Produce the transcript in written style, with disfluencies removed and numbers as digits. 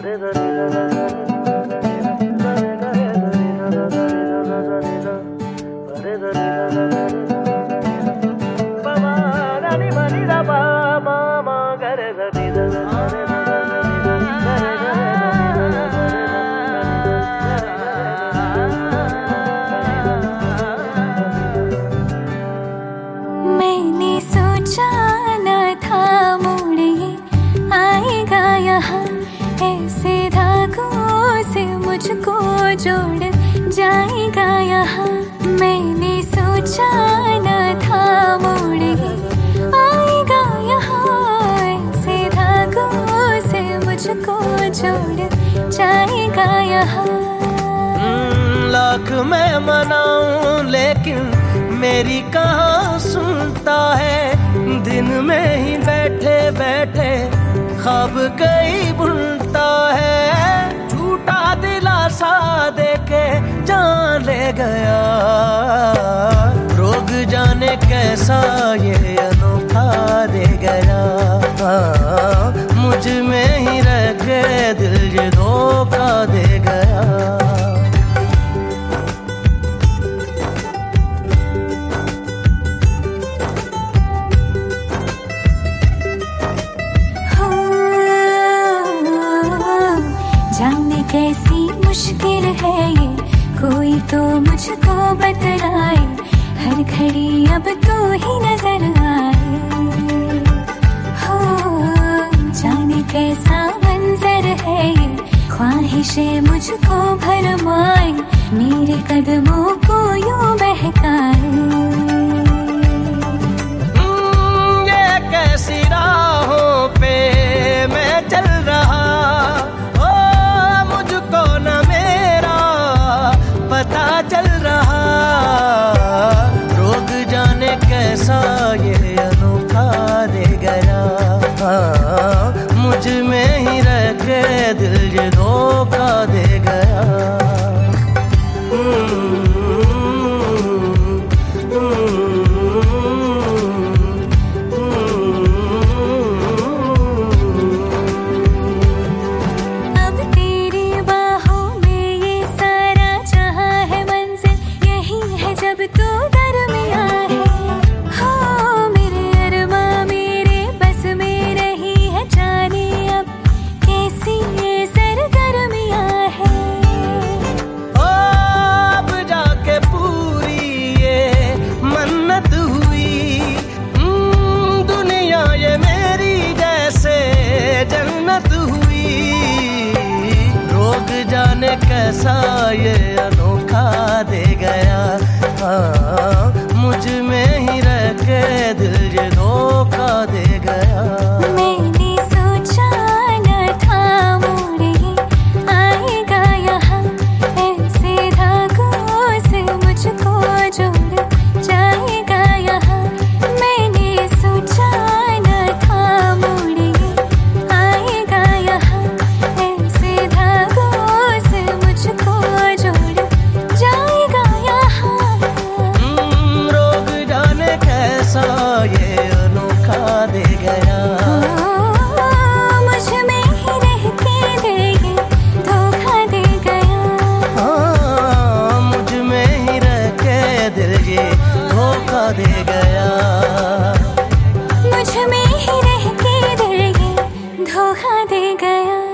मैंने सोचा न था मोड़ ये आएगा यहाँ, ऐसे धागों से मुझको जोड़ जाएगा यहाँ। मैंने सोचा न था मोड़ ये आएगा यहाँ, ऐसे धागों से मुझको जोड़ जाएगा यहाँ। लाख मैं मनाऊं लेकिन मेरी कहाँ सुनता है, दिन में ही बैठे बैठे ख्वाब कई बुनता है। झूठा दिलासा देके जान ले गया, रोग जाने कैसा ये अनोखा दे गया। मुझ में ही रह के दिल ये धोखा दे गया। कैसी मुश्किल है ये, कोई तो मुझको बतलाए, हर घड़ी अब तू ही नजर आए। हो जाने कैसा मंजर है ये, ख्वाहिशें मुझको भरमाए, मेरे कदमों को यूं बहकाए। ये कैसी राहों पे मैं चल रहा, पता चल रहा। रोग जाने कैसा ये अनोखा दे गया, मुझ में ही रह के दिल ये धोखा दे गया। जाने कैसा ये अनोखा दे गया, मुझ में ही रह के दिल ये धोखा दे गया। मैंने सोचा न था मोड़ ये आएगा यहाँ, ऐसे धागों से मुझको जोड़ जाएगा यहाँ। मैंने सोचा न था मोड़ ये आएगा यहाँ, ऐसे धागों से मुझको जोड़ जाएगा यहाँ। रोग जाने कैसा ये अनोखा दे गया, मुझ में ही रह के दिल ये धोखा दे गया। मुझ में ही रह के दिल ये धोखा दे गया। मुझ में ही रह के दिल ये धोखा दे गया।